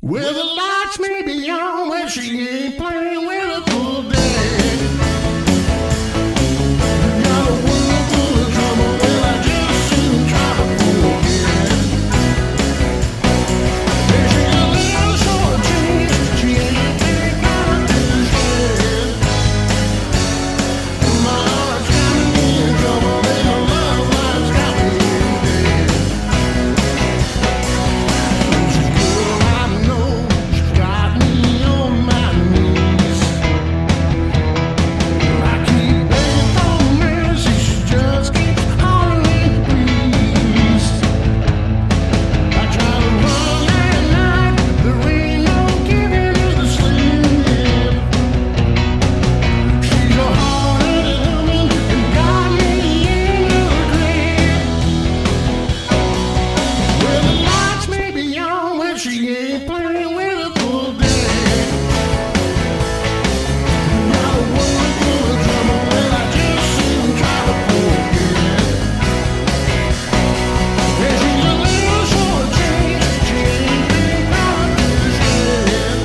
Well, the lights may be on, but she ain't playing with a full day. Got a world full of trouble, well, I just shouldn't try to forget. Yeah, she's a little short change, she ain't big out to the shed. My heart's got me in trouble, and my love life's got me dead. She's good, I know, she's got me on my knees. I keep begging for mercy, she just keeps hollering please. I try to run at night, there ain't no giving her the sleep. She's a hard-headed woman and got me in her grip. Well, the lights may be on, but she ain't playing with a full day. Got a world full of trouble, and I just shouldn't try to forget. Yeah, she's a little short change, she ain't big out to the shed.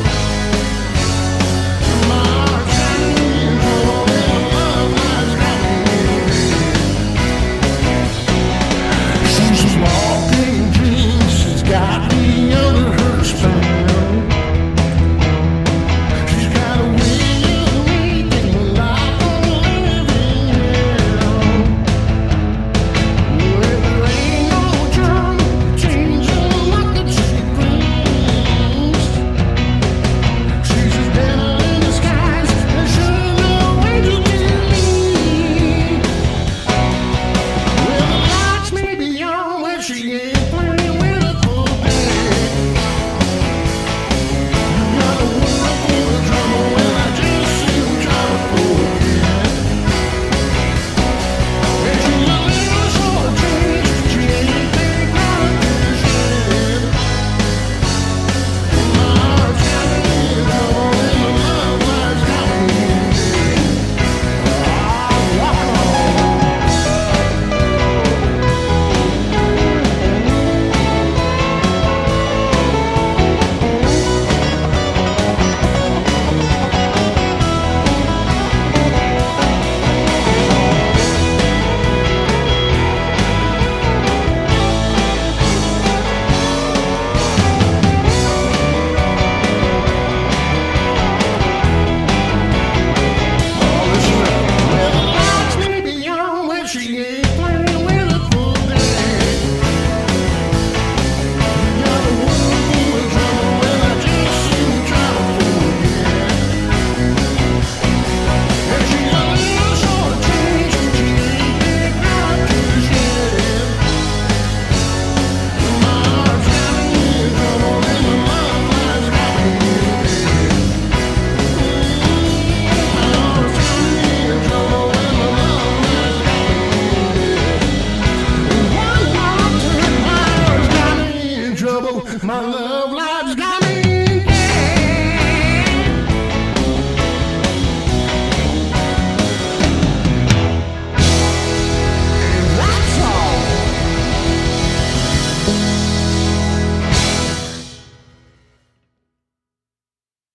My heart's got me in trouble, and my love life's got me dead. She's walking dreams, she's got me under her spell.